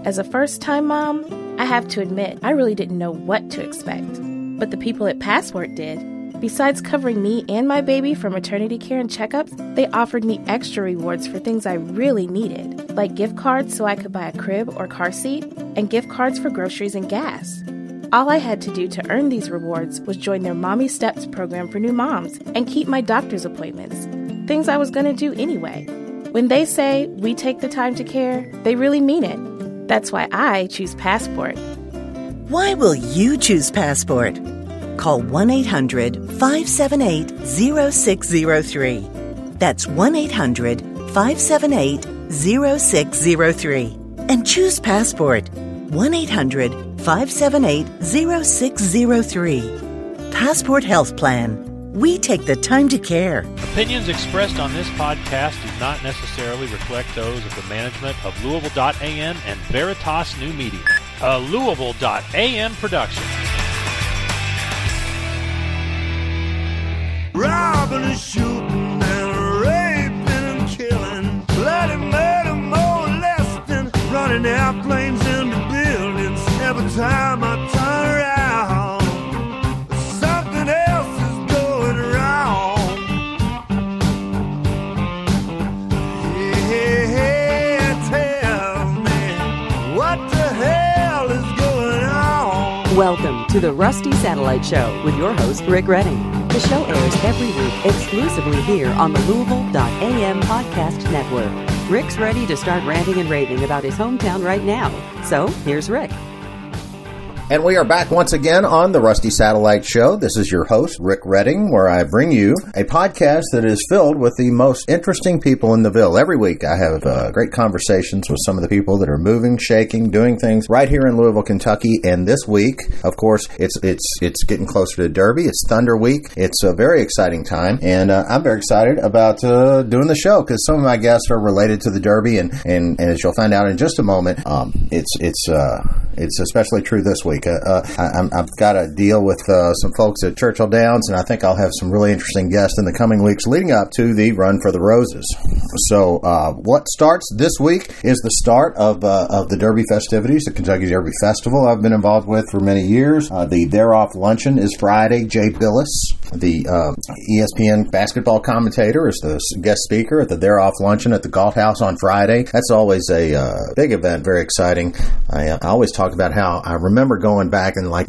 As a first-time mom, I have to admit, I really didn't know what to expect. But the people at Passport did. Besides covering me and my baby for maternity care and checkups, they offered me extra rewards for things I really needed, like gift cards so I could buy a crib or car seat, and gift cards for groceries and gas. All I had to do to earn these rewards was join their Mommy Steps program for new moms and keep my doctor's appointments, things I was going to do anyway. When they say we take the time to care, they really mean it. That's why I choose Passport. Why will you choose Passport? Call 1-800-578-0603. That's 1-800-578-0603. And choose Passport. 1-800-578-0603. Passport Health Plan. We take the time to care. Opinions expressed on this podcast do not necessarily reflect those of the management of Louisville.am and Veritas New Media, a Louisville.am production. Robbing and shooting and raping and killing, bloody murder, molesting, running airplanes into buildings. Every time I turn around, something else is going wrong. Yeah, tell me, what the hell is going on? Welcome to the Rusty Satellite Show with your host, Rick Redding. The show airs every week exclusively here on the Louisville.am podcast network. Rick's ready to start ranting and raving about his hometown right now. So, here's Rick. And we are back once again on the Rusty Satellite Show. This is your host, Rick Redding, where I bring you a podcast that is filled with the most interesting people in the Ville. Every week I have great conversations with some of the people that are moving, shaking, doing things right here in Louisville, Kentucky. And this week, of course, it's getting closer to Derby. It's Thunder Week. It's a very exciting time. And I'm very excited about doing the show because some of my guests are related to the Derby. And as you'll find out in just a moment, it's especially true this week. I've got to deal with some folks at Churchill Downs, and I think I'll have some really interesting guests in the coming weeks leading up to the Run for the Roses. So what starts this week is the start of the Derby festivities, the Kentucky Derby Festival I've been involved with for many years. The They're Off luncheon is Friday. Jay Billis, the ESPN basketball commentator, is the guest speaker at the They're Off luncheon at the Galt House on Friday. That's always a big event, very exciting. I always talk about how I remember going back in like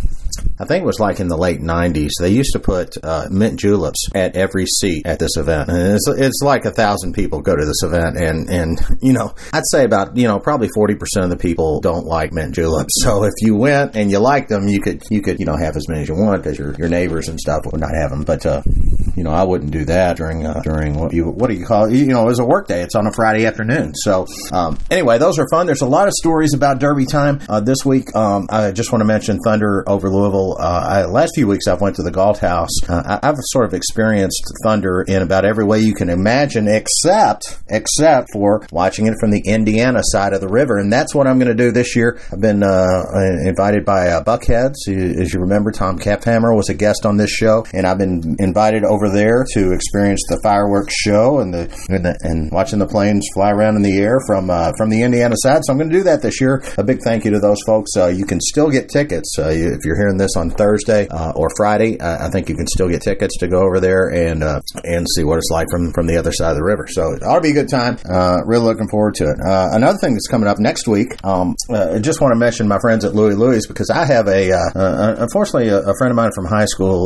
I think it was like in the late 90s, they used to put mint juleps at every seat at this event. And it's like 1,000 people go to this event. And you know, I'd say about, probably 40% of the people don't like mint juleps. So if you went and you liked them, you could have as many as you want because your neighbors and stuff would not have them. But, I wouldn't do that during what do you call it? It was a work day. It's on a Friday afternoon. So anyway, those are fun. There's a lot of stories about Derby time this week. I just want to mention Thunder over Louisville. Last few weeks I've went to the Galt House. I've sort of experienced Thunder in about every way you can imagine, except for watching it from the Indiana side of the river, and that's what I'm going to do this year. I've been invited by Buckheads. As you remember, Tom Kaphammer was a guest on this show, and I've been invited over there to experience the fireworks show and watching the planes fly around in the air from the Indiana side. So I'm going to do that this year. A big thank you to those folks. You can still get tickets if you're hearing this on Thursday or Friday. I think you can still get tickets to go over there and see what it's like from the other side of the river. So it ought to be a good time. Really looking forward to it. Another thing that's coming up next week, I just want to mention my friends at Louis because I have unfortunately a friend of mine from high school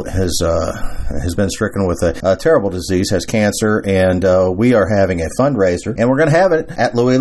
has been stricken with a terrible disease, has cancer, and we are having a fundraiser, and we're going to have it at Louis,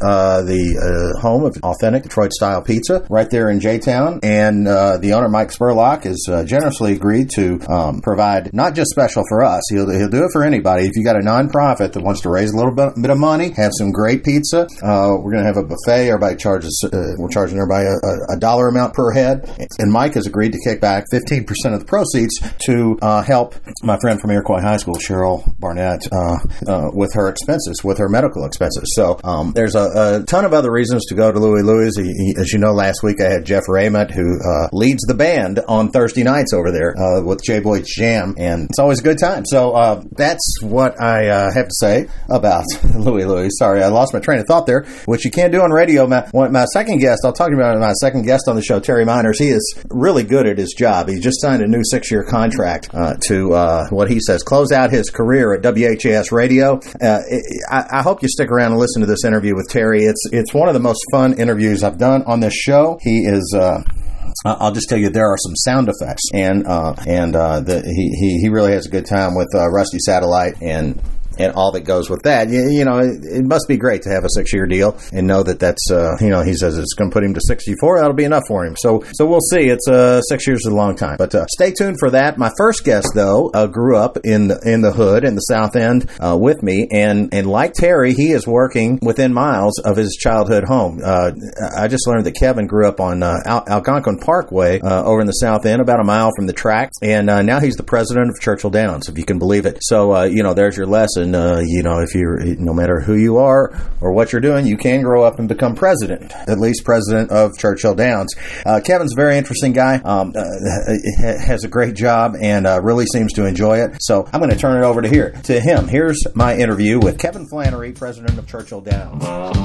the home of authentic Detroit-style pizza right there in J-Town, and the owner, Mike Spurlock, has generously agreed to provide not just special for us, he'll do it for anybody. If you got a nonprofit that wants to raise a little bit of money, have some great pizza, we're going to have a buffet. Everybody we're charging everybody a dollar amount per head, and Mike has agreed to kick back 15% of the proceeds to help my friend from Iroquois High School, Cheryl Barnett, with her expenses, with her medical expenses. So there's a ton of other reasons to go to Louie Louie's. As you know, last week I had Jeff Raymond, who leads the band on Thursday nights over there with J Boyd's Jam, and it's always a good time. So that's what I have to say about Louie Louie. Sorry, I lost my train of thought there, which you can't do on radio. My second guest, I'll talk about my second guest on the show, Terry Miners. He is really good at his job. He just signed a new 6-year contract to what he says close out his career at WHAS Radio. I hope you stick around and listen to this interview with Terry. It's one of the most fun interviews I've done on this show. He is. I'll just tell you, there are some sound effects, and he really has a good time with Rusty Satellite and all that goes with that. You know, it must be great to have a 6-year deal and know that's, he says it's going to put him to 64. That'll be enough for him. So we'll see. It's 6 years is a long time. But stay tuned for that. My first guest, though, grew up in the hood, in the South End with me. And like Terry, he is working within miles of his childhood home. I just learned that Kevin grew up on Algonquin Parkway over in the South End, about a mile from the track. And now he's the president of Churchill Downs, if you can believe it. So, there's your lesson. If no matter who you are or what you're doing, you can grow up and become president, at least president of Churchill Downs. Kevin's a very interesting guy, has a great job, and really seems to enjoy it. So I'm going to turn it over to him. Here's my interview with Kevin Flannery, president of Churchill Downs.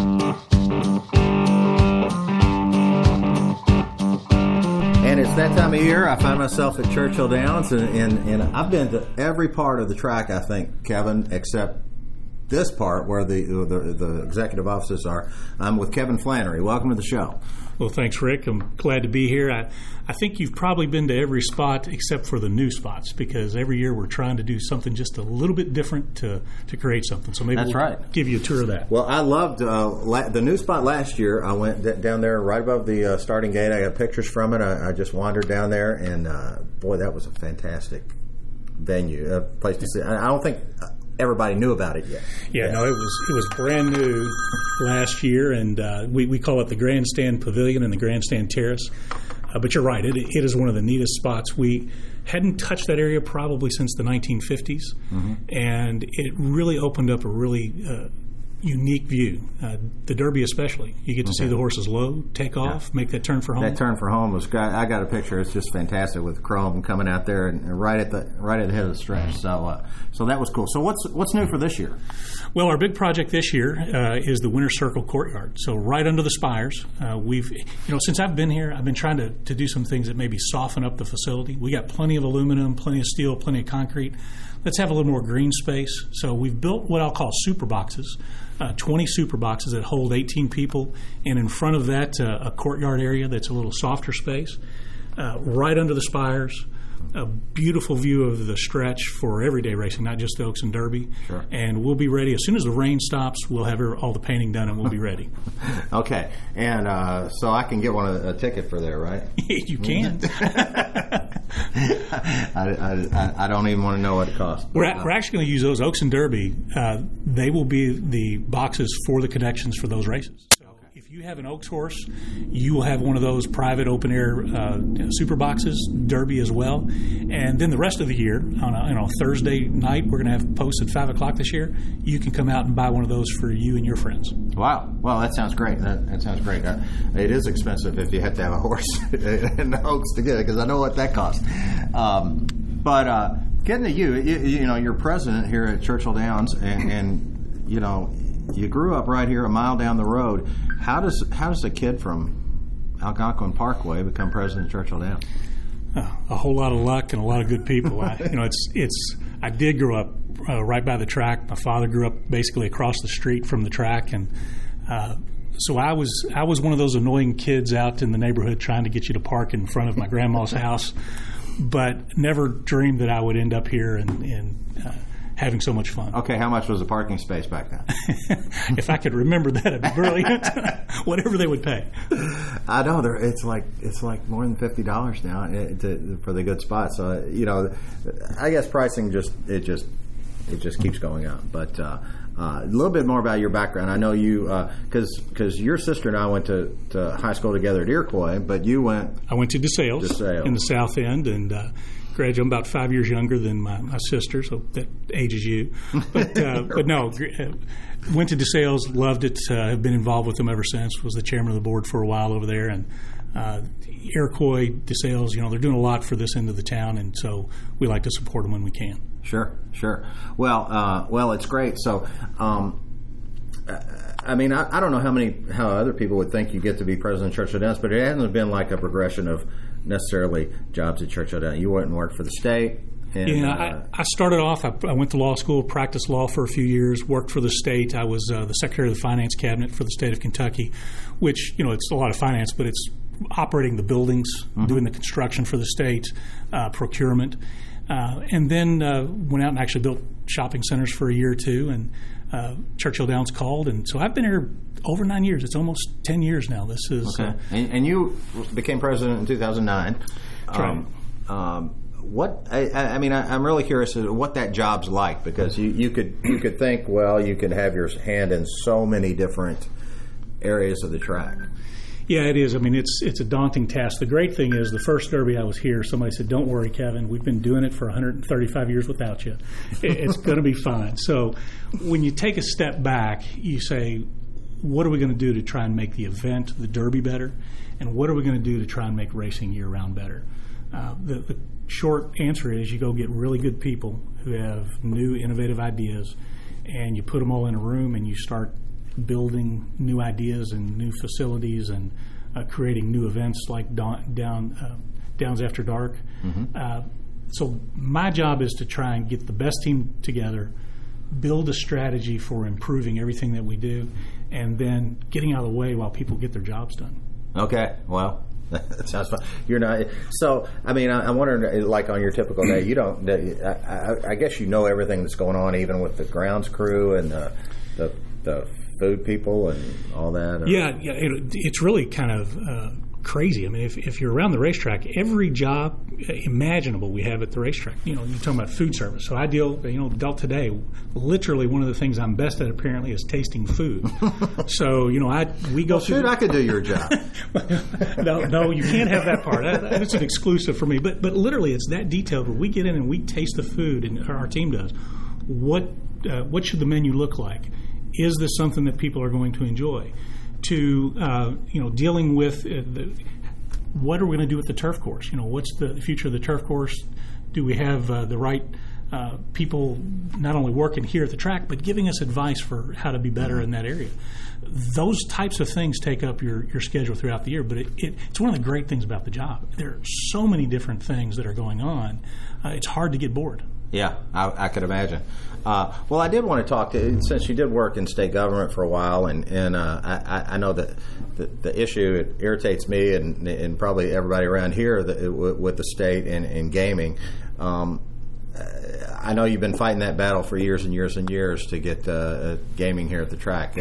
And it's that time of year. I find myself at Churchill Downs, and I've been to every part of the track, I think, Kevin, except this part where the executive offices are. I'm with Kevin Flannery. Welcome to the show. Well, thanks, Rick. I'm glad to be here. I think you've probably been to every spot except for the new spots, because every year we're trying to do something just a little bit different to create something. So maybe we'll give you a tour of that. Well, I loved the new spot last year. I went down there right above the starting gate. I got pictures from it. I just wandered down there, and boy, that was a fantastic venue, a place to sit. I don't think everybody knew about it yet. Yeah, no, it was brand new last year, and we call it the Grandstand Pavilion and the Grandstand Terrace. But you're right, it is one of the neatest spots. We hadn't touched that area probably since the 1950s, and it really opened up a really unique view. The Derby especially. You get to see the horses load, take off, make that turn for home. That turn for home was I got a picture. It's just fantastic with Chrome coming out there and right at the head of the stretch. So that was cool. So what's new for this year? Well, our big project this year is the Winter Circle Courtyard. So right under the spires, we've since I've been here, I've been trying to do some things that maybe soften up the facility. We got plenty of aluminum, plenty of steel, plenty of concrete. Let's have a little more green space. So we've built what I'll call super boxes, 20 super boxes that hold 18 people, and in front of that, a courtyard area that's a little softer space. Right under the spires, a beautiful view of the stretch for everyday racing, not just the Oaks and Derby. Sure. And we'll be ready. As soon as the rain stops, we'll have all the painting done, and we'll be ready. Okay. And so I can get a ticket for there, right? You can. I don't even want to know what it costs. We're actually going to use those Oaks and Derby. They will be the boxes for the connections for those races. So if you have an Oaks horse, you will have one of those private open-air super boxes, Derby as well. And then the rest of the year, on a Thursday night, we're going to have posts at 5 o'clock this year. You can come out and buy one of those for you and your friends. Wow. Well, that sounds great. That sounds great. It is expensive if you have to have a horse in the Oaks to get it, because I know what that costs. But getting to you're president here at Churchill Downs, and you grew up right here a mile down the road. How does a kid from Algonquin Parkway become president of Churchill Downs? A whole lot of luck and a lot of good people. I did grow up right by the track. My father grew up basically across the street from the track, and so I was one of those annoying kids out in the neighborhood trying to get you to park in front of my grandma's house, but never dreamed that I would end up here and having so much fun. Okay, how much was the parking space back then? If I could remember that, it'd be brilliant. Whatever they would pay. I know it's like more than $50 now for the good spot. So I guess pricing just keeps going up. But a little bit more about your background. I know you because your sister and I went to high school together at Iroquois, but you went. I went to DeSales in the South End, and graduated. I'm about 5 years younger than my sister, so that ages you. But no, went to DeSales, loved it. Have been involved with them ever since. Was the chairman of the board for a while over there, and Iroquois, DeSales, they're doing a lot for this end of the town, and so we like to support them when we can. Sure. Well, it's great. So, I mean, I don't know how other people would think you get to be president of Churchill Downs, but it hasn't been like a progression of necessarily jobs at Churchill Downs. You went and worked for the state. And, I started off, I went to law school, practiced law for a few years, worked for the state. I was the secretary of the finance cabinet for the state of Kentucky, which, it's a lot of finance, but it's operating the buildings, doing the construction for the state, procurement. And then went out and actually built shopping centers for a year or two, and Churchill Downs called, and so I've been here over 9 years. It's almost 10 years now. This is okay. And you became president in 2009. That's right. What I mean, I'm really curious as to what that job's like, because you could think, well, you could have your hand in so many different areas of the track. Yeah, it is. I mean, it's a daunting task. The great thing is, the first Derby I was here, somebody said, "Don't worry, Kevin. We've been doing it for 135 years without you. It's going to be fine." So when you take a step back, you say, what are we going to do to try and make the event, the Derby, better? And what are we going to do to try and make racing year-round better? The short answer is, you go get really good people who have new, innovative ideas, and you put them all in a room, and you start building new ideas and new facilities and creating new events like Downs After Dark. So my job is to try and get the best team together, build a strategy for improving everything that we do, and then getting out of the way while people get their jobs done. Okay, well, that sounds fun. You're not. So, I mean, I'm wondering, like on your typical day, you don't. I guess you know everything that's going on, even with the grounds crew and the food people and all that. Or? Yeah, it's really kind of crazy. I mean, if you're around the racetrack, every job imaginable we have at the racetrack. You're talking about food service. So I deal, Adult Today, literally one of the things I'm best at apparently is tasting food. So, we go through. Shoot, I could do your job. No, you can't have that part. That's an exclusive for me. But literally, it's that detailed where we get in and we taste the food, and our team does. What should the menu look like? Is this something that people are going to enjoy? To dealing with what are we going to do with the turf course? What's the future of the turf course? Do we have the right people not only working here at the track, but giving us advice for how to be better in that area? Those types of things take up your schedule throughout the year, but it's one of the great things about the job. There are so many different things that are going on. It's hard to get bored. Yeah, I could imagine. Well, I did want to talk to, since you did work in state government for a while, and I know that the issue, it irritates me and probably everybody around here with the state and gaming. I know you've been fighting that battle for years and years and years to get gaming here at the track.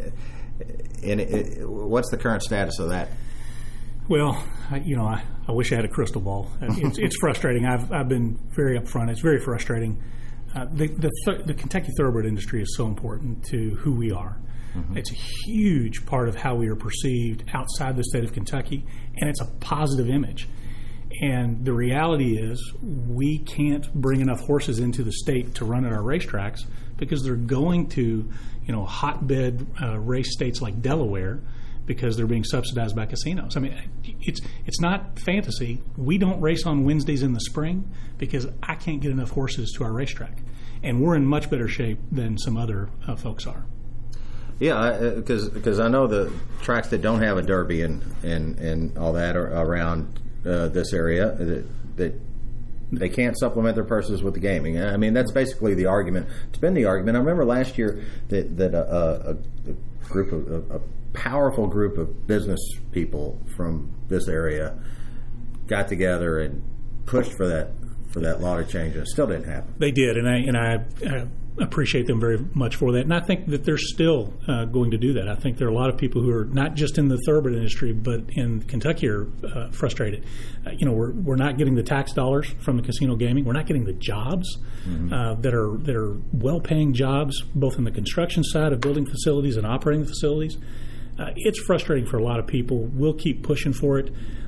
What's the current status of that? Well, I wish I had a crystal ball. It's frustrating. I've been very upfront. It's very frustrating. The Kentucky thoroughbred industry is so important to who we are. Mm-hmm. It's a huge part of how we are perceived outside the state of Kentucky, and it's a positive image. And the reality is, we can't bring enough horses into the state to run at our racetracks because they're going to, hotbed race states like Delaware, because they're being subsidized by casinos. I mean, it's not fantasy. We don't race on Wednesdays in the spring because I can't get enough horses to our racetrack. And we're in much better shape than some other folks are. Yeah, because I know the tracks that don't have a derby and all that are around this area, that they can't supplement their purses with the gaming. I mean, that's basically the argument. It's been the argument. I remember last year that a group of a powerful group of business people from this area got together and pushed for that law to change, and it still didn't happen. They did, and I appreciate them very much for that. And I think that they're still going to do that. I think there are a lot of people who are not just in the thoroughbred industry, but in Kentucky are frustrated. We're not getting the tax dollars from the casino gaming. We're not getting the jobs that are well-paying jobs, both in the construction side of building facilities and operating the facilities. It's frustrating for a lot of people. We'll keep pushing for it.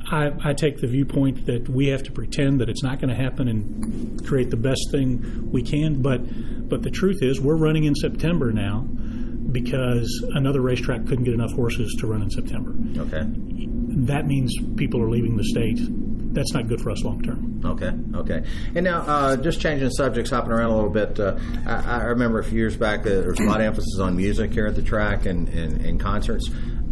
I take the viewpoint that we have to pretend that it's not going to happen and create the best thing we can. But the truth is, we're running in September now because another racetrack couldn't get enough horses to run in September. Okay. That means people are leaving the state. That's not good for us long term. Okay. And now, just changing subjects, hopping around a little bit, I remember a few years back there was a lot of emphasis on music here at the track and concerts.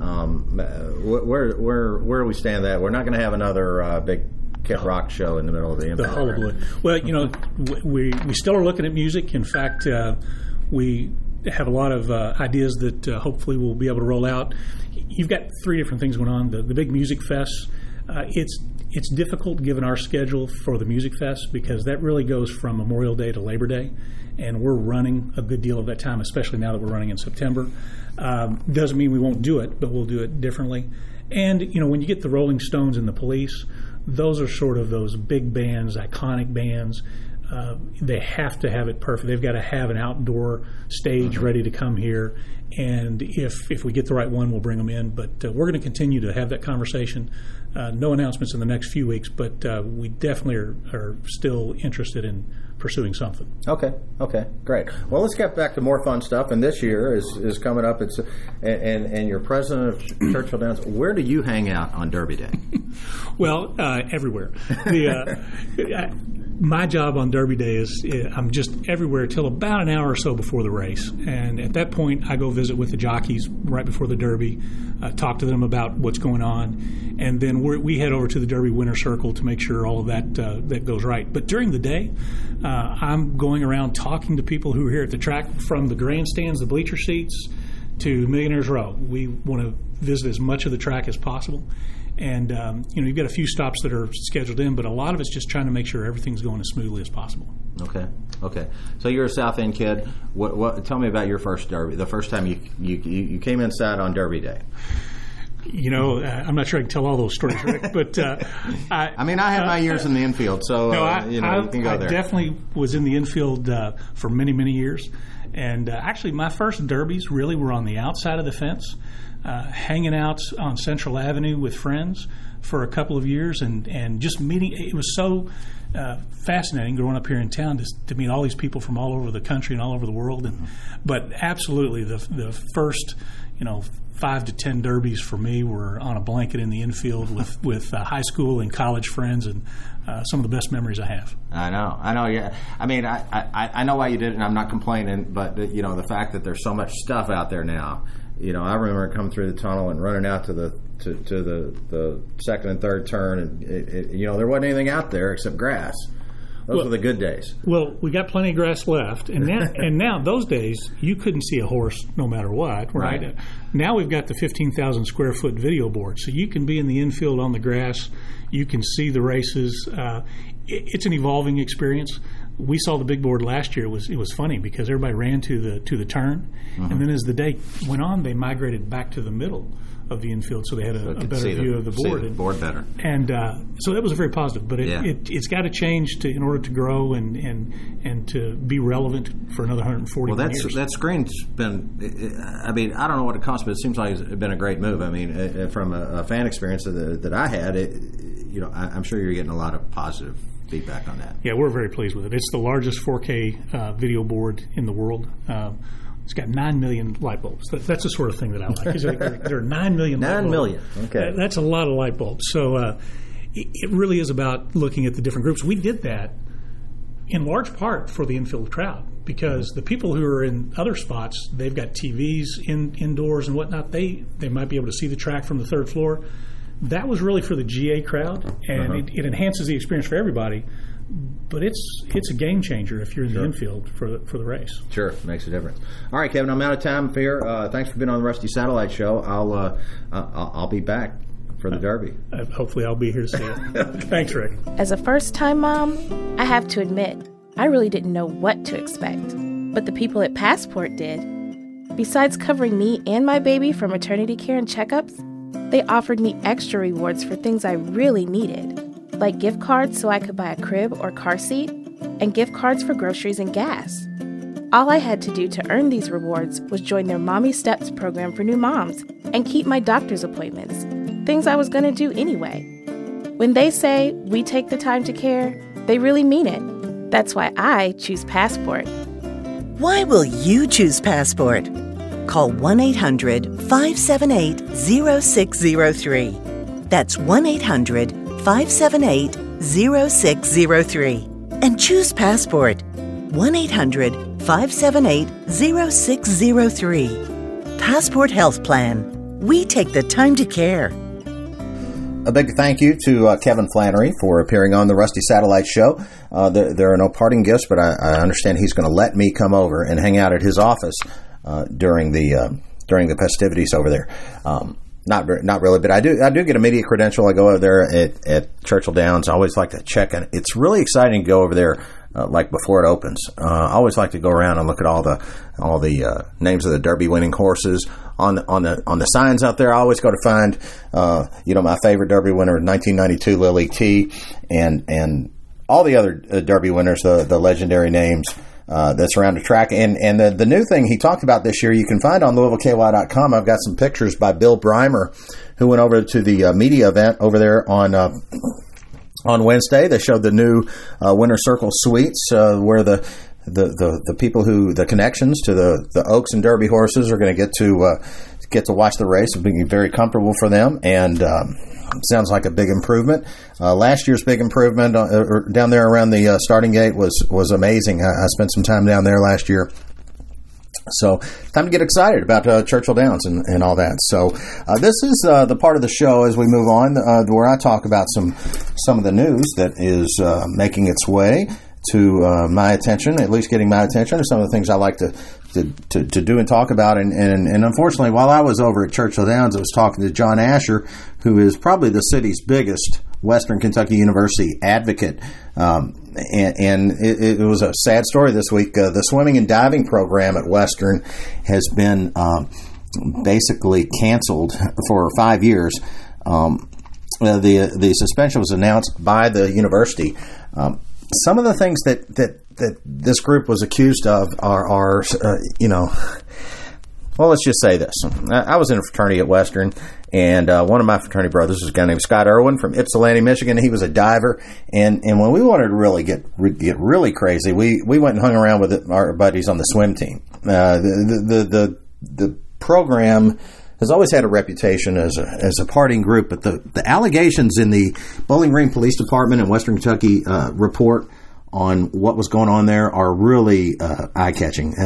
Where do we stand that? We're not going to have another big Kid Rock show in the middle of the infield. The hullabaloo. Well, we still are looking at music. In fact, we have a lot of ideas that hopefully we'll be able to roll out. You've got 3 different things going on. The big music fest. It's difficult given our schedule for the music fest because that really goes from Memorial Day to Labor Day, and we're running a good deal of that time, especially now that we're running in September. Doesn't mean we won't do it, but we'll do it differently. And, when you get the Rolling Stones and the Police, those are sort of those big bands, iconic bands. They have to have it perfect. They've got to have an outdoor stage ready to come here. And if we get the right one, we'll bring them in. But we're going to continue to have that conversation. No announcements in the next few weeks, but we definitely are still interested in pursuing something. Okay, great. Well, let's get back to more fun stuff. And this year is coming up. It's and you're president of Churchill Downs. Where do you hang out on Derby Day? Well, everywhere. My job on Derby Day is I'm just everywhere till about an hour or so before the race. And at that point, I go visit with the jockeys right before the Derby, talk to them about what's going on. And then we head over to the Derby Winter Circle to make sure all of that goes right. But during the day, I'm going around talking to people who are here at the track, from the grandstands, the bleacher seats, to Millionaire's Row. We want to visit as much of the track as possible. And, you've got a few stops that are scheduled in, but a lot of it's just trying to make sure everything's going as smoothly as possible. Okay. So you're a South End kid. Tell me about your first Derby, the first time you came inside on Derby Day. I'm not sure I can tell all those stories, Rick, but I had my years in the infield, so you can go there. I definitely was in the infield for many, many years. And actually, my first derbies really were on the outside of the fence, hanging out on Central Avenue with friends for a couple of years and just meeting. It was so fascinating growing up here in town to meet all these people from all over the country and all over the world. But absolutely, the first 5 to 10 derbies for me were on a blanket in the infield with high school and college friends, and some of the best memories I have. I know. Yeah. I know why you did it, and I'm not complaining. But the fact that there's so much stuff out there now. I remember coming through the tunnel and running out to the second and third turn, and there wasn't anything out there except grass. Those were the good days. Well, we got plenty of grass left, and now those days you couldn't see a horse no matter what, right? Now we've got the 15,000 square foot video board, so you can be in the infield on the grass. You can see the races. It's an evolving experience. We saw the big board last year. It was funny because everybody ran to the turn, and then as the day went on, they migrated back to the middle of the infield, so they had a better view of the board. See the board better. And so that was very positive. But it's got to change in order to grow and to be relevant for another 140 years. Well, that screen's been. I don't know what it costs, but it seems like it's been a great move. From a fan experience that I had, I'm sure you're getting a lot of positive feedback on that. Yeah, we're very pleased with it. It's the largest 4K video board in the world. It's got 9 million light bulbs. That's the sort of thing that I like. There are 9 million light bulbs. 9 million. Okay. That's a lot of light bulbs. So it really is about looking at the different groups. We did that in large part for the infield crowd because the people who are in other spots, they've got TVs indoors and whatnot. They might be able to see the track from the third floor. That was really for the GA crowd, and it enhances the experience for everybody. But it's a game changer if you're in the infield for the race. Sure, makes a difference. All right, Kevin, I'm out of time here. Thanks for being on the Rusty Satellite Show. I'll be back for the Derby. Hopefully, I'll be here to see it. Thanks, Rick. As a first-time mom, I have to admit, I really didn't know what to expect. But the people at Passport did. Besides covering me and my baby for maternity care and checkups, they offered me extra rewards for things I really needed, like gift cards so I could buy a crib or car seat, and gift cards for groceries and gas. All I had to do to earn these rewards was join their Mommy Steps program for new moms and keep my doctor's appointments, things I was going to do anyway. When they say we take the time to care, they really mean it. That's why I choose Passport. Why will you choose Passport? Call 1-800-578-0603. That's 1-800-578-0603. And choose Passport. 1-800-578-0603. Passport Health Plan. We take the time to care. A big thank you to Kevin Flannery for appearing on the Rusty Satellite Show. There are no parting gifts, but I understand he's going to let me come over and hang out at his office during the festivities over there. Not really, but I do get a media credential. I go over there at Churchill Downs. I always like to check in. It's really exciting to go over there like before it opens. I always like to go around and look at all the names of the Derby winning horses on the signs out there. I always go to find my favorite Derby winner in 1992, Lily T, and all the other Derby winners, the legendary names that's around the track. And the new thing he talked about this year, you can find on LouisvilleKY.com. I've got some pictures by Bill Breimer, who went over to the media event over there on Wednesday. They showed the new Winter Circle Suites, where the people the connections to the Oaks and Derby horses are going to get to watch the race. It'll be very comfortable for them, and sounds like a big improvement. Last year's big improvement down there around the starting gate was amazing. I spent some time down there last year. So time to get excited about Churchill Downs and all that. So this is the part of the show as we move on where I talk about some of the news that is making its way to my attention, at least getting my attention, or some of the things I like to do and talk about. And unfortunately, while I was over at Churchill Downs, I was talking to John Asher, who is probably the city's biggest Western Kentucky University advocate. And it was a sad story this week. The swimming and diving program at Western has been basically canceled for 5 years. The suspension was announced by the university. Some of the things that this group was accused of are well, let's just say this. I was in a fraternity at Western, and one of my fraternity brothers was a guy named Scott Irwin from Ypsilanti, Michigan. He was a diver, and when we wanted to really get really crazy, we went and hung around with our buddies on the swim team. The program has always had a reputation as a partying group, but the allegations in the Bowling Green Police Department and Western Kentucky report on what was going on there are really eye-catching.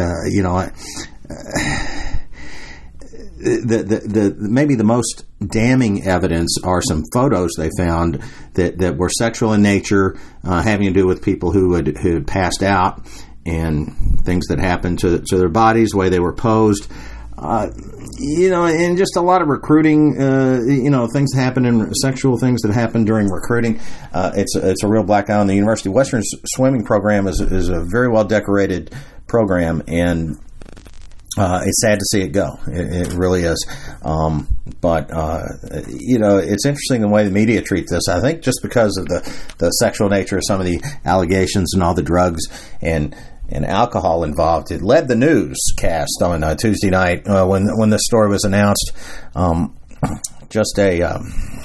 Maybe the most damning evidence are some photos they found that were sexual in nature, having to do with people who had passed out, and things that happened to their bodies, the way they were posed. And just a lot of recruiting, things happen in sexual things that happen during recruiting. It's a real black eye on the university. Western's swimming program is a very well decorated program, and it's sad to see it go. It really is. But it's interesting the way the media treat this. I think just because of the sexual nature of some of the allegations and all the drugs and alcohol involved, it led the newscast on Tuesday night when this story was announced. Just a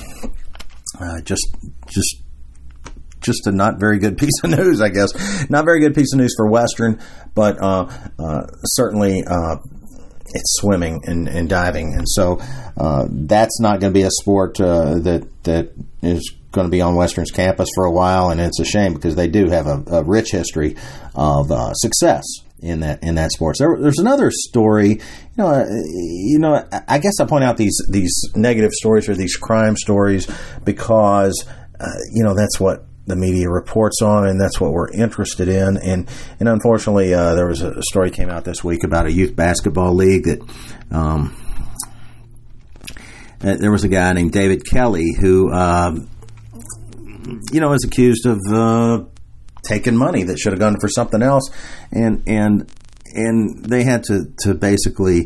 not very good piece of news, I guess. Not very good piece of news for Western, but certainly it's swimming and diving, and so that's not going to be a sport that is going to be on Western's campus for a while, and it's a shame because they do have a rich history of success in that sport. So there's another story. I guess I point out these negative stories or these crime stories because that's what the media reports on, and that's what we're interested in. And unfortunately, there was a story came out this week about a youth basketball league that there was a guy named David Kelly who is accused of taking money that should have gone for something else, and they had to basically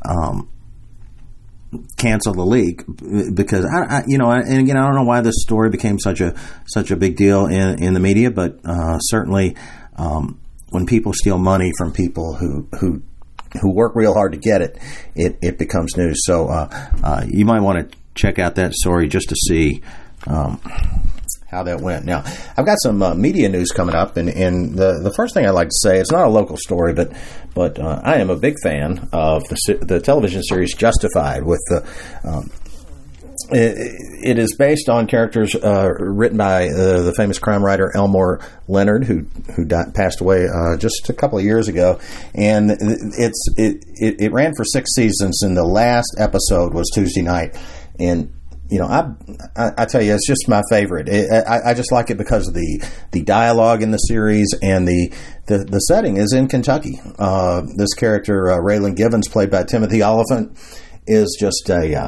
cancel the league because I don't know why this story became such a big deal in the media, but certainly when people steal money from people who work real hard to get it becomes news. So you might want to check out that story just to see how that went. Now, I've got some media news coming up, and the first thing I'd like to say, it's not a local story, but I am a big fan of the television series Justified. With it is based on characters written by the famous crime writer Elmore Leonard, who passed away just a couple of years ago, and it ran for 6 seasons, and the last episode was Tuesday night, and I tell you, it's just my favorite. I just like it because of the dialogue in the series, and the setting is in Kentucky. This character, Raylan Givens, played by Timothy Oliphant, is just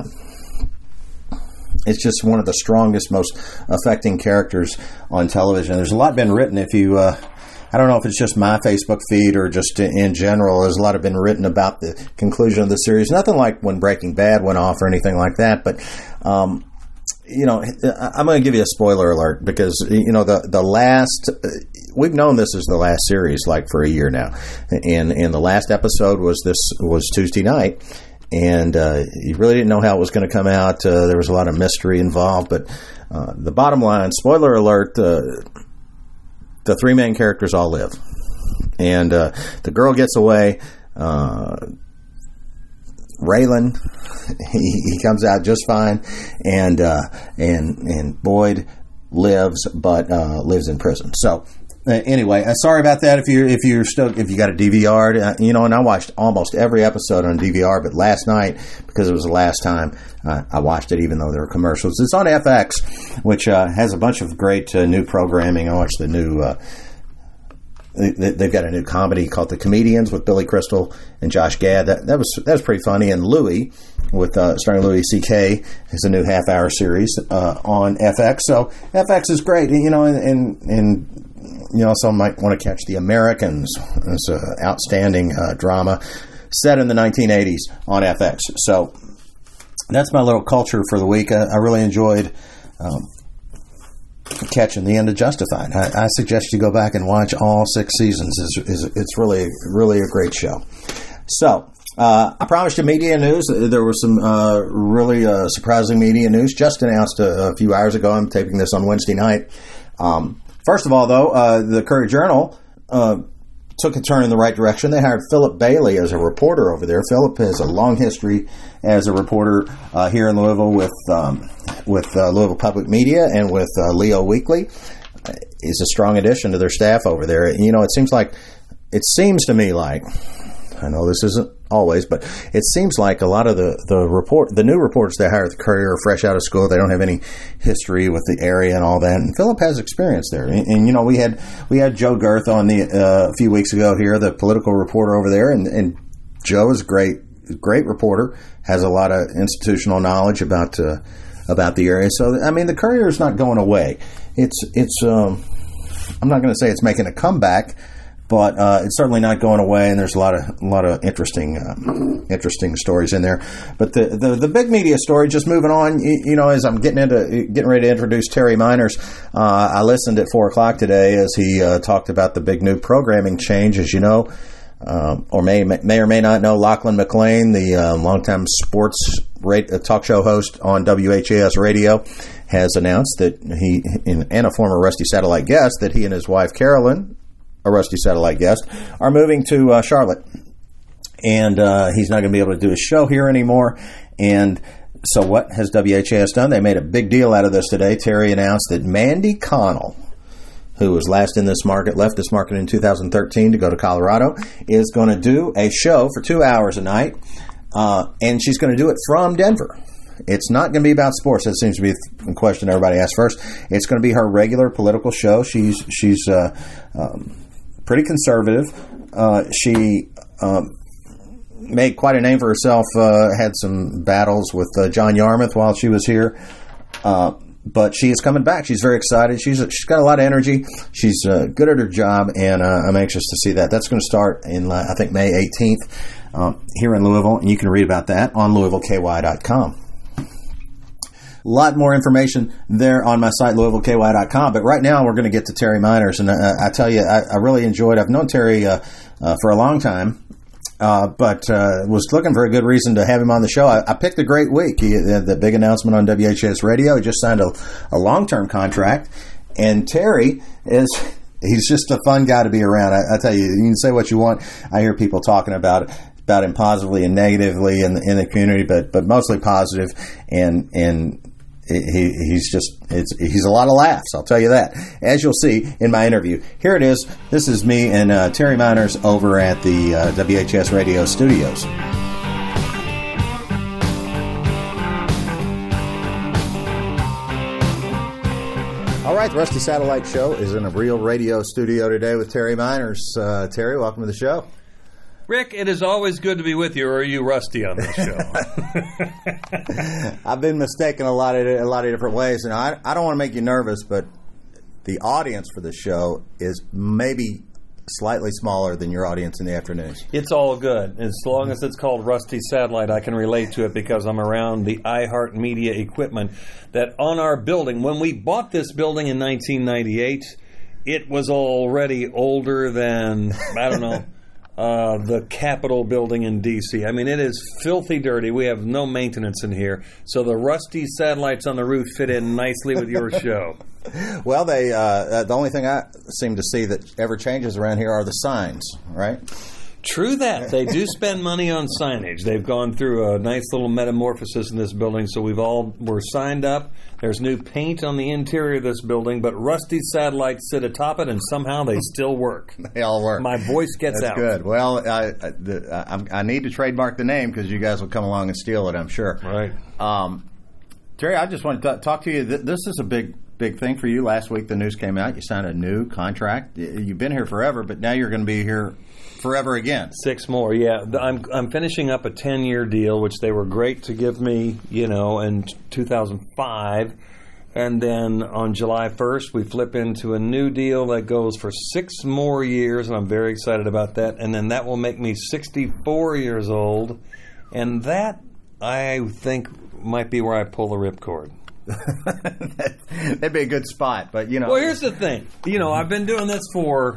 it's just one of the strongest, most affecting characters on television. There's a lot been written. If you, I don't know if it's just my Facebook feed or just in general, there's a lot been written about the conclusion of the series. Nothing like when Breaking Bad went off or anything like that, but I'm going to give you a spoiler alert because the last. We've known this is the last series like for a year now, and the last episode was Tuesday night. And you really didn't know how it was going to come out. There was a lot of mystery involved. But the bottom line, spoiler alert, the 3 main characters all live. And the girl gets away. Raylan, he comes out just fine. And Boyd lives, but lives in prison. So... anyway, sorry about that. If you got a DVR, and I watched almost every episode on DVR, but last night, because it was the last time, I watched it, even though there were commercials. It's on FX, which has a bunch of great new programming. I watched the new. They've got a new comedy called The Comedians with Billy Crystal and Josh Gad. That was pretty funny. And Louie, with starring Louis C.K., is a new half-hour series on FX. So FX is great, and some might want to catch The Americans. It's an outstanding drama set in the 1980s on FX. So that's my little culture for the week. I really enjoyed catching the end of Justified. I suggest you go back and watch all 6 seasons. It's really, really a great show. So I promised you media news. There was some really surprising media news just announced a few hours ago. I'm taping this on Wednesday night. First of all, though, the Courier-Journal took a turn in the right direction. They hired Philip Bailey as a reporter over there. Philip has a long history as a reporter here in Louisville with Louisville Public Media and with Leo Weekly. He's a strong addition to their staff over there. It seems to me like, I know this isn't always, but it seems like a lot of the new reporters they hire at the Courier are fresh out of school. They don't have any history with the area and all that. And Philip has experience there. And we had Joe Girth on a few weeks ago here, the political reporter over there, and Joe is a great reporter, has a lot of institutional knowledge about the area. So the Courier is not going away. It's I'm not going to say it's making a comeback, but it's certainly not going away, and there's a lot of interesting stories in there. But the big media story, just moving on, as I'm getting ready to introduce Terry Miners, I listened at 4:00 today as he talked about the big new programming change. As you know, or may or may not know, Lachlan McLean, the longtime sports talk show host on WHAS Radio, has announced that and a former Rusty Satellite guest, that he and his wife Carolyn, a Rusty Satellite guest, are moving to Charlotte. And he's not going to be able to do his show here anymore. And so what has WHAS done? They made a big deal out of this today. Terry announced that Mandy Connell, who was left this market in 2013 to go to Colorado, is going to do a show for 2 hours a night. And she's going to do it from Denver. It's not going to be about sports. That seems to be the question everybody asks first. It's going to be her regular political show. She's pretty conservative. She made quite a name for herself, had some battles with John Yarmouth while she was here. But she is coming back. She's very excited. She's got a lot of energy. She's good at her job, and I'm anxious to see that. That's going to start in, I think, May 18th here in Louisville, and you can read about that on LouisvilleKY.com. A lot more information there on my site, LouisvilleKY.com. But right now, we're going to get to Terry Miners. And I tell you, I really enjoyed it. I've known Terry for a long time. but was looking for a good reason to have him on the show. I picked a great week. He had the big announcement on WHAS Radio. He just signed a long-term contract. And Terry he's just a fun guy to be around. I tell you, you can say what you want. I hear people talking about him positively and negatively in the community, but mostly positive. And he's a lot of laughs, I'll tell you that, as you'll see in my interview. Here it is. This is me and Terry Miners over at the WHS Radio studios. All right, the Rusty Satellite Show is in a real radio studio today with Terry Miners. Terry, welcome to the show. Rick, it is always good to be with you, or are you rusty on this show? I've been mistaken a lot of different ways, and I don't want to make you nervous, but the audience for this show is maybe slightly smaller than your audience in the afternoons. It's all good. As long as it's called Rusty Satellite, I can relate to it because I'm around the iHeartMedia equipment that on our building, when we bought this building in 1998, it was already older than, I don't know, the Capitol building in D.C. I mean, it is filthy dirty. We have no maintenance in here. So the rusty satellites on the roof fit in nicely with your show. Well, the only thing I seem to see that ever changes around here are the signs, right? True that. They do spend money on signage. They've gone through a nice little metamorphosis in this building, so we're signed up. There's new paint on the interior of this building, but rusty satellites sit atop it, and somehow they still work. They all work. My voice gets That's out. Good. Well, I need to trademark the name because you guys will come along and steal it, I'm sure. Right. Terry, I just want to talk to you. This is a big thing for you. Last week the news came out. You signed a new contract. You've been here forever, but now you're going to be here forever again. 6 more, yeah. I'm finishing up a 10-year deal, which they were great to give me, in 2005. And then on July 1st, we flip into a new deal that goes for 6 more years, and I'm very excited about that. And then that will make me 64 years old. And that, I think, might be where I pull the ripcord. That'd be a good spot, but Well, here's the thing. I've been doing this for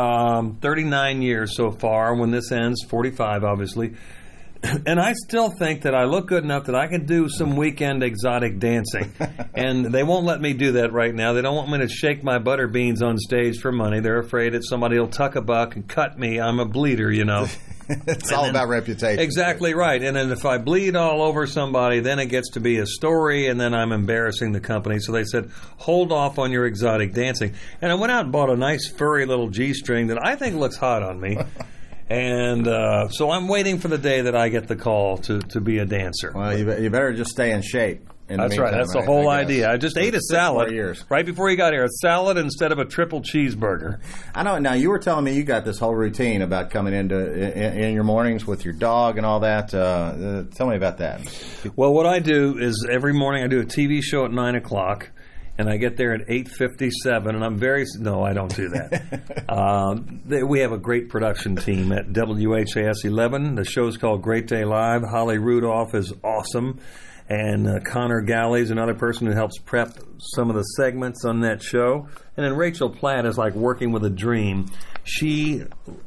39 years so far. When this ends, 45, obviously. And I still think that I look good enough that I can do some weekend exotic dancing. And they won't let me do that right now. They don't want me to shake my butter beans on stage for money. They're afraid that somebody will tuck a buck and cut me. I'm a bleeder, It's all about reputation. Exactly right. And then if I bleed all over somebody, then it gets to be a story, and then I'm embarrassing the company. So they said, hold off on your exotic dancing. And I went out and bought a nice furry little G-string that I think looks hot on me. And so I'm waiting for the day that I get the call to be a dancer. Well, you better just stay in shape. That's right. That's the whole idea. I just ate a salad right before you got here. A salad instead of a triple cheeseburger. I know. Now, you were telling me you got this whole routine about coming in your mornings with your dog and all that. Tell me about that. Well, what I do is every morning I do a TV show at 9 o'clock. And I get there at 8:57, and I'm no, I don't do that. We have a great production team at WHAS 11. The show's called Great Day Live. Holly Rudolph is awesome, and Connor Galley is another person who helps prep some of the segments on that show. And then Rachel Platt is like working with a dream. She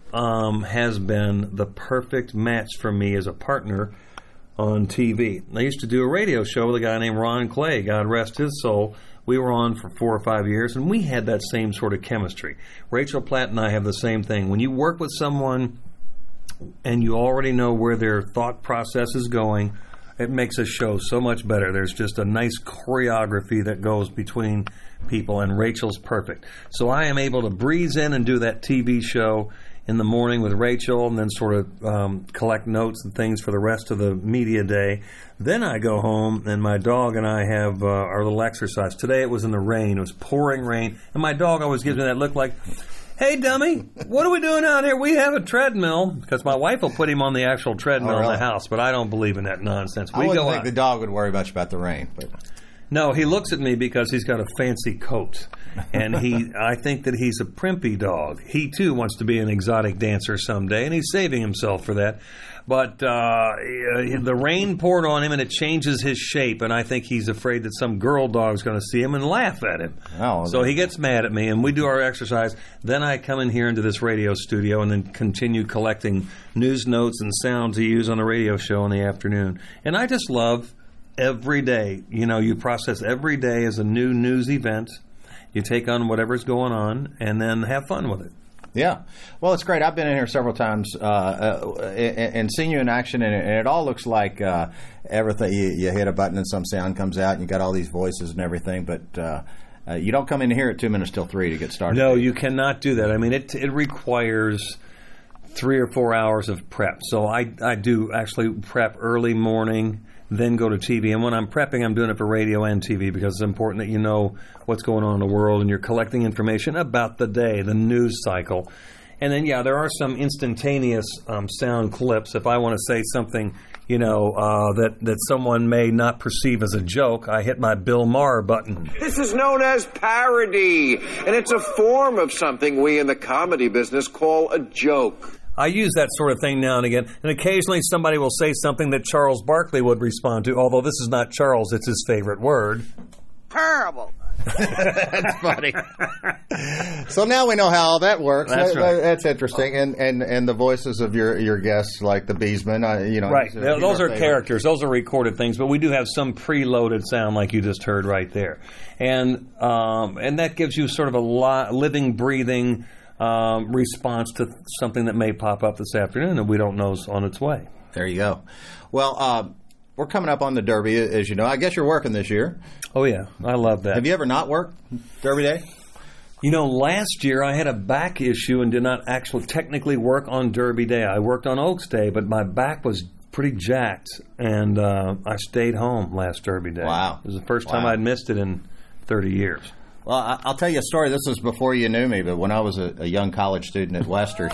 has been the perfect match for me as a partner on TV. I used to do a radio show with a guy named Ron Clay, God rest his soul. We were on for 4 or 5 years, and we had that same sort of chemistry. Rachel Platt and I have the same thing. When you work with someone and you already know where their thought process is going, it makes a show so much better. There's just a nice choreography that goes between people, and Rachel's perfect. So I am able to breeze in and do that TV show in the morning with Rachel, and then sort of collect notes and things for the rest of the media day. Then I go home, and my dog and I have our little exercise. Today it was in the rain. It was pouring rain, and my dog always gives me that look like, hey, dummy, what are we doing out here? We have a treadmill, because my wife will put him on the actual treadmill in the house, but I don't believe in that nonsense. I wouldn't think the dog would worry much about the rain. But no, he looks at me because he's got a fancy coat. And I think that he's a primpy dog. He, too, wants to be an exotic dancer someday, and he's saving himself for that. But the rain poured on him, and it changes his shape, and I think he's afraid that some girl dog's going to see him and laugh at him. Oh, so he gets mad at me, and we do our exercise. Then I come in here into this radio studio and then continue collecting news notes and sounds to use on the radio show in the afternoon. And I just love every day. You know, you process every day as a new news event. You take on whatever's going on and then have fun with it. Yeah. Well, it's great. I've been in here several times and seen you in action, and it all looks like everything. You hit a button and some sound comes out, and you got all these voices and everything, but you don't come in here at 2 minutes till 3 to get started. No, you cannot do that. I mean, it requires 3 or 4 hours of prep. So I do actually prep early morning, then go to TV. And when I'm prepping, I'm doing it for radio and TV because it's important that you know what's going on in the world and you're collecting information about the day, the news cycle. And then, yeah, there are some instantaneous sound clips. If I want to say something, you know, that someone may not perceive as a joke, I hit my Bill Maher button. This is known as parody, and it's a form of something we in the comedy business call a joke. I use that sort of thing now and again, and occasionally somebody will say something that Charles Barkley would respond to, although this is not Charles, it's his favorite word. Terrible. That's funny. So now we know how all that works. That's right. That's interesting. And the voices of your guests, like the Beesman, you know. Right. Those are characters. Those are recorded things, but we do have some preloaded sound like you just heard right there. And that gives you sort of a living, breathing response to something that may pop up this afternoon that we don't know is on its way. There you go. Well, we're coming up on the Derby, as you know. I guess you're working this year. Oh, yeah. I love that. Have you ever not worked Derby Day? You know, last year I had a back issue and did not actually technically work on Derby Day. I worked on Oaks Day, but my back was pretty jacked, and I stayed home last Derby Day. Wow. It was the first time I'd missed it in 30 years. Well, I'll tell you a story. This was before you knew me, but when I was a young college student at Western,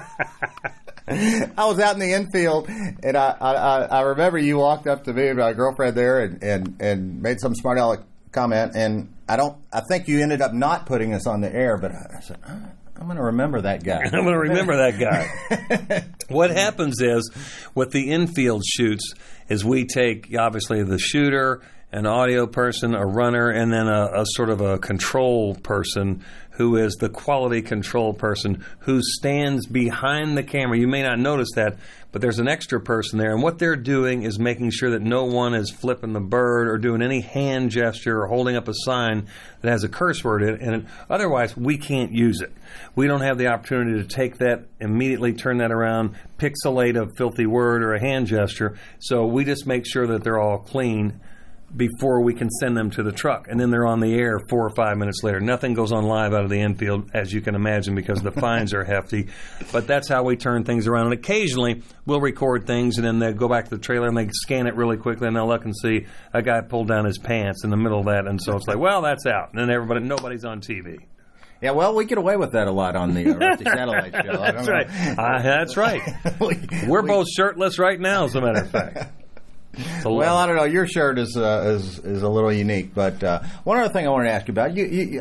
I was out in the infield, and I remember you walked up to me and my girlfriend there and made some smart aleck comment, and I think you ended up not putting us on the air, but I said, I'm going to remember that guy. I'm going to remember that guy. What happens is, with the infield shoots, is we take, obviously, the shooter, an audio person, a runner, and then a sort of a control person who is the quality control person who stands behind the camera. You may not notice that, but there's an extra person there, and what they're doing is making sure that no one is flipping the bird or doing any hand gesture or holding up a sign that has a curse word in it. Otherwise, we can't use it. We don't have the opportunity to take that, immediately turn that around, pixelate a filthy word or a hand gesture, so we just make sure that they're all clean before we can send them to the truck. And then they're on the air 4 or 5 minutes later. Nothing goes on live out of the infield, as you can imagine, because the fines are hefty. But that's how we turn things around. And occasionally, we'll record things, and then they go back to the trailer, and they scan it really quickly, and they'll look and see a guy pulled down his pants in the middle of that. And so it's like, well, that's out. And then nobody's on TV. Yeah, well, we get away with that a lot on the Rusty Satellite Show. That's right. That's right. We're both shirtless right now, as a matter of fact. Well, I don't know. Your shirt is a little unique, but one other thing I wanted to ask you about.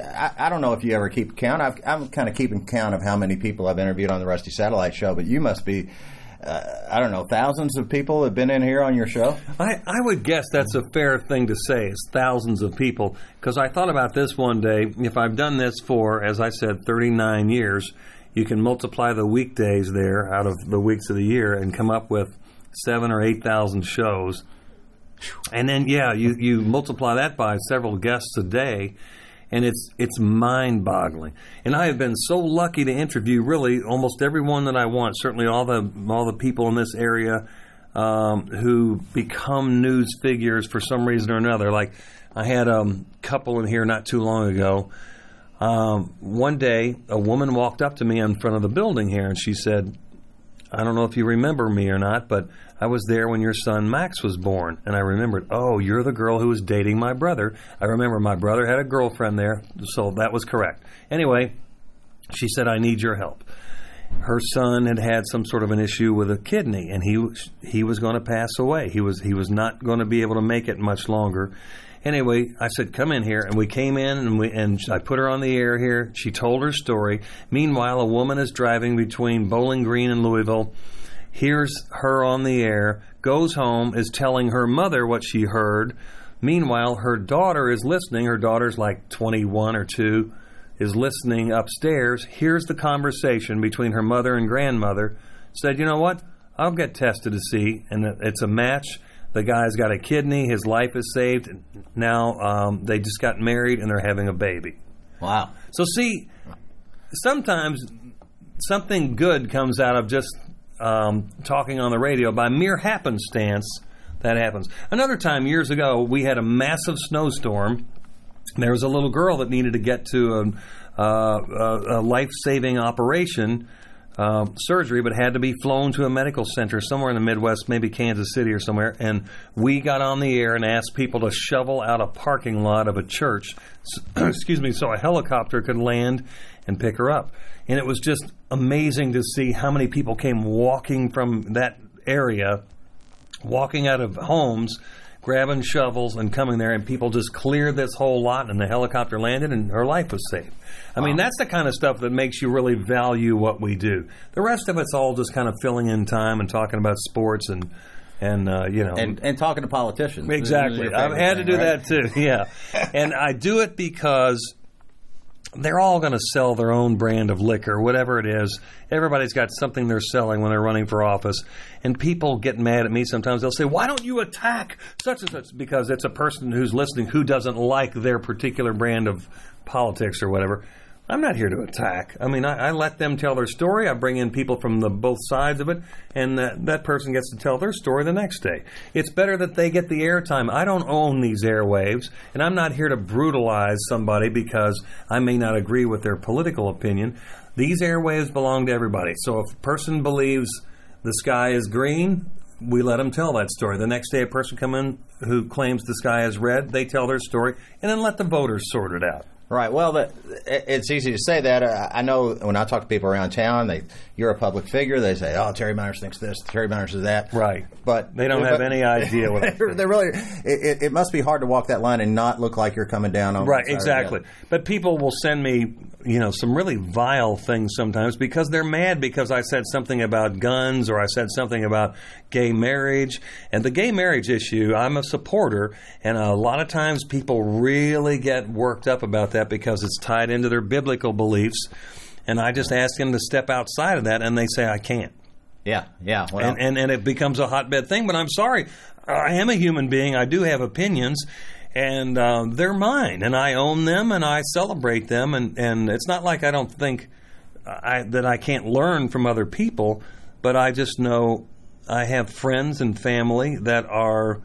I don't know if you ever keep count. I'm kind of keeping count of how many people I've interviewed on the Rusty Satellite Show, but you must be, I don't know, thousands of people have been in here on your show? I would guess that's a fair thing to say, is thousands of people, because I thought about this one day. If I've done this for, as I said, 39 years, you can multiply the weekdays there out of the weeks of the year and come up with 7,000 or 8,000 shows, and then you multiply that by several guests a day, and it's mind-boggling. And I have been so lucky to interview really almost everyone that I want. Certainly all the people in this area who become news figures for some reason or another. Like I had a couple in here not too long ago. One day, a woman walked up to me in front of the building here, and she said, I don't know if you remember me or not, but I was there when your son Max was born. And I remembered, oh, you're the girl who was dating my brother. I remember my brother had a girlfriend there, so that was correct. Anyway, she said, I need your help. Her son had some sort of an issue with a kidney, and he was going to pass away. He was not going to be able to make it much longer. Anyway, I said, come in here. And we came in, and I put her on the air here. She told her story. Meanwhile, a woman is driving between Bowling Green and Louisville, hears her on the air, goes home, is telling her mother what she heard. Meanwhile, her daughter is listening. Her daughter's like 21 or 2, is listening upstairs, hears the conversation between her mother and grandmother, said, you know what? I'll get tested to see. And it's a match. The guy's got a kidney. His life is saved. Now they just got married, and they're having a baby. Wow. So see, sometimes something good comes out of just talking on the radio. By mere happenstance, that happens. Another time, years ago, we had a massive snowstorm. There was a little girl that needed to get to a life-saving operation, surgery, but had to be flown to a medical center somewhere in the Midwest, maybe Kansas City or somewhere. And we got on the air and asked people to shovel out a parking lot of a church, so a helicopter could land and pick her up. And it was just amazing to see how many people came walking from that area, walking out of homes, grabbing shovels and coming there, and people just cleared this whole lot, and the helicopter landed, and her life was saved. I mean, that's the kind of stuff that makes you really value what we do. The rest of it's all just kind of filling in time and talking about sports and talking to politicians. Exactly. I've had to do that too. Yeah, and I do it because they're all going to sell their own brand of liquor, whatever it is. Everybody's got something they're selling when they're running for office. And people get mad at me sometimes. They'll say, why don't you attack such and such? Because it's a person who's listening who doesn't like their particular brand of politics or whatever. I'm not here to attack. I mean, I let them tell their story. I bring in people from both sides of it, and that person gets to tell their story the next day. It's better that they get the airtime. I don't own these airwaves, and I'm not here to brutalize somebody because I may not agree with their political opinion. These airwaves belong to everybody. So if a person believes the sky is green, we let them tell that story. The next day, a person comes in who claims the sky is red, they tell their story, and then let the voters sort it out. Right. Well, it's easy to say that. I know when I talk to people around town, you're a public figure. They say, "Oh, Terry Miners thinks this, Terry Miners is that." Right. But they don't have any idea what they're really. It must be hard to walk that line and not look like you're coming down on. Right. Exactly. But people will send me, some really vile things sometimes because they're mad because I said something about guns or I said something about gay marriage. And the gay marriage issue, I'm a supporter, and a lot of times people really get worked up about that because it's tied into their biblical beliefs. And I just ask them to step outside of that, and they say, I can't. Yeah. Well. And it becomes a hotbed thing. But I'm sorry. I am a human being. I do have opinions. And they're mine, and I own them, and I celebrate them. And it's not like I don't think that I can't learn from other people, but I just know I have friends and family that are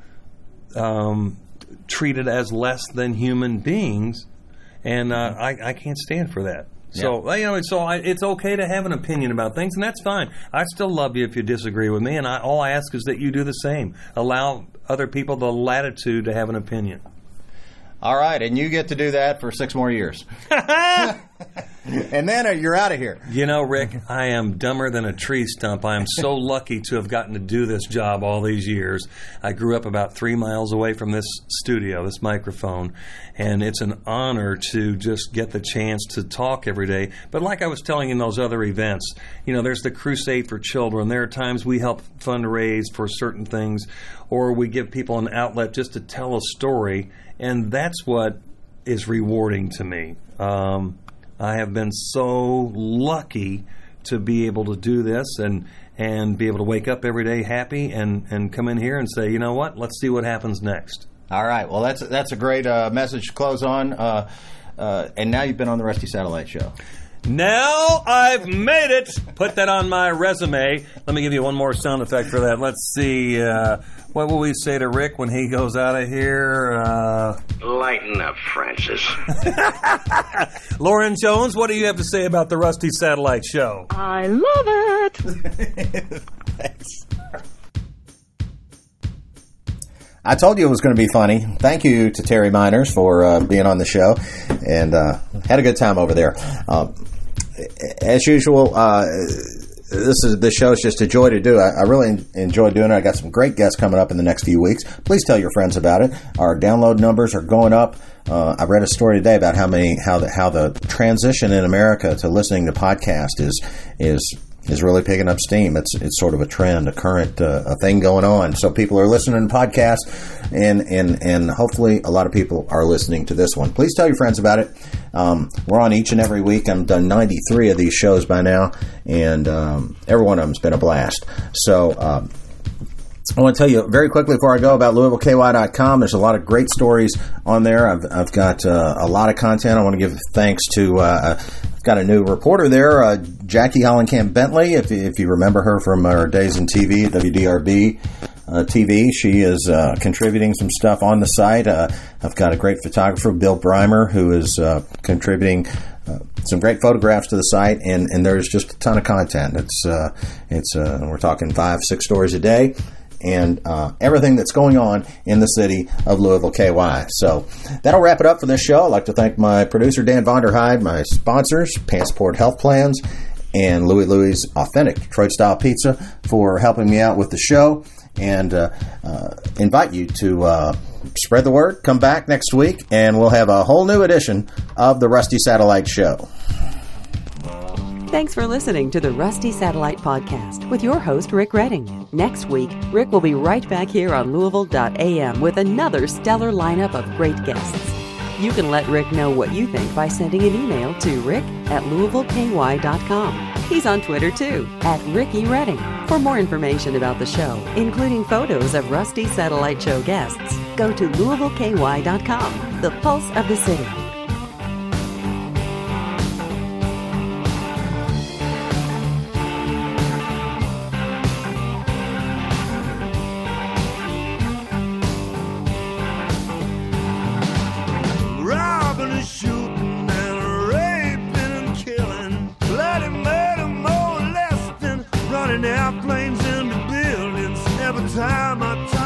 treated as less than human beings, and I can't stand for that. So, it's okay to have an opinion about things, and that's fine. I still love you if you disagree with me, and all I ask is that you do the same. Allow other people the latitude to have an opinion. All right, and you get to do that for 6 more years. And then you're out of here. Rick, I am dumber than a tree stump. I am so lucky to have gotten to do this job all these years. I grew up about 3 miles away from this studio, this microphone, and it's an honor to just get the chance to talk every day. But like I was telling you in those other events, there's the Crusade for Children. There are times we help fundraise for certain things, or we give people an outlet just to tell a story, and that's what is rewarding to me. I have been so lucky to be able to do this and be able to wake up every day happy and come in here and say, you know what, let's see what happens next. All right. Well, that's a great message to close on. And now you've been on the Rusty Satellite Show. Now I've made it. Put that on my resume. Let me give you one more sound effect for that. Let's see. What will we say to Rick when he goes out of here? Lighten up, Francis. Lauren Jones, what do you have to say about the Rusty Satellite Show? I love it. Thanks. I told you it was going to be funny. Thank you to Terry Miners for being on the show, and had a good time over there. As usual, this show is just a joy to do. I really enjoy doing it. I got some great guests coming up in the next few weeks. Please tell your friends about it. Our download numbers are going up. I read a story today about how the transition in America to listening to podcasts is really picking up steam. It's sort of a trend, a current a thing going on. So people are listening to podcasts, and hopefully a lot of people are listening to this one. Please tell your friends about it. We're on each and every week. I've done 93 of these shows by now, and every one of them's been a blast. So I want to tell you very quickly before I go about LouisvilleKY.com. There's a lot of great stories on there. I've got a lot of content. I want to give thanks to I've got a new reporter there, Jackie Hollenkamp Bentley. If you remember her from her days in TV, WDRB TV, she is contributing some stuff on the site. I've got a great photographer, Bill Breimer, who is contributing some great photographs to the site, and there's just a ton of content. It's we're talking 5-6 stories a day. And everything that's going on in the city of Louisville, KY. So that'll wrap it up for this show. I'd like to thank my producer, Dan Vonderheide, my sponsors, Passport Health Plans, and Louis Louie's Authentic Detroit-Style Pizza for helping me out with the show, and invite you to spread the word. Come back next week, and we'll have a whole new edition of the Rusty Satellite Show. Thanks for listening to the Rusty Satellite Podcast with your host, Rick Redding. Next week, Rick will be right back here on Louisville.am with another stellar lineup of great guests. You can let Rick know what you think by sending an email to rick@LouisvilleKY.com. He's on Twitter, too, @RickyRedding. For more information about the show, including photos of Rusty Satellite Show guests, go to LouisvilleKY.com, the pulse of the city. Airplanes into buildings every time I